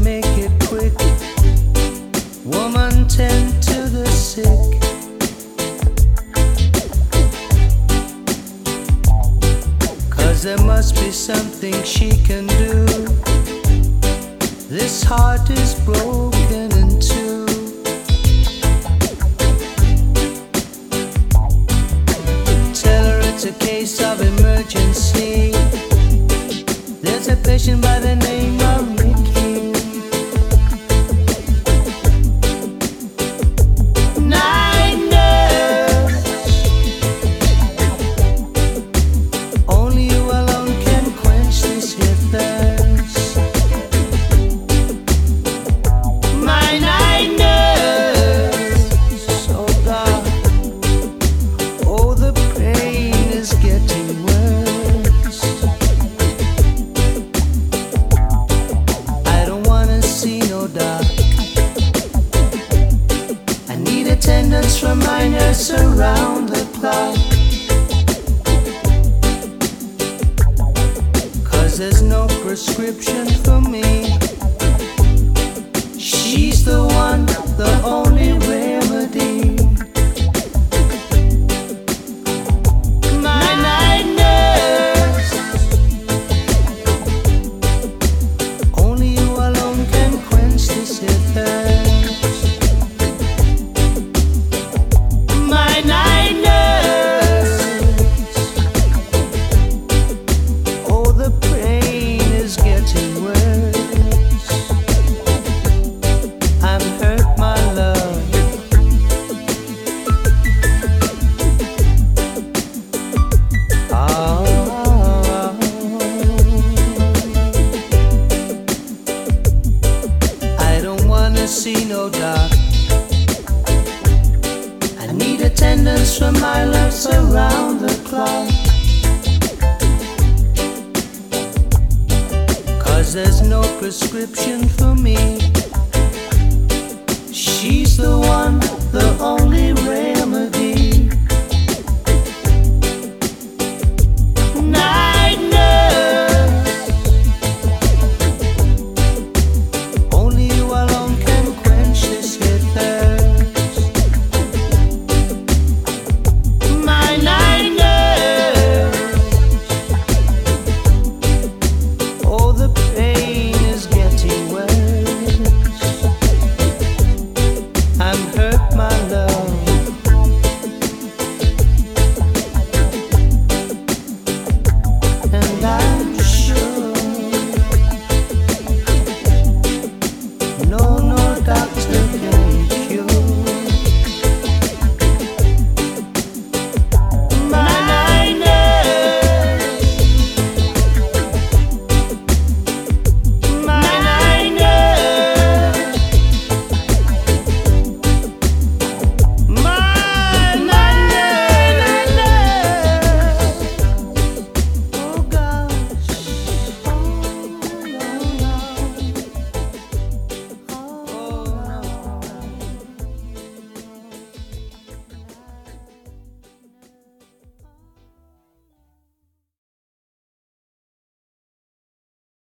make it quick. Woman, tend to the sick. Cause there must be something she can do. This heart is broken in two. Tell her it's a case of emergency. There's a patient by the name of Mickey. Night nurse, only you alone can quench this here thirst. My night nurse, oh God, oh the pain is getting worse. I don't wanna see no dark. I need attendance from my nurse around the clock. Cause there's no prescription for me. She's the one, the only remedy. My night nurse, only you alone can quench this here thirst. My night nurse, oh the pain is getting worse. I'm hurt, my love. Ah, I don't wanna see no dark. I need attendance from my loves around the clock. Cause there's no prescription for me.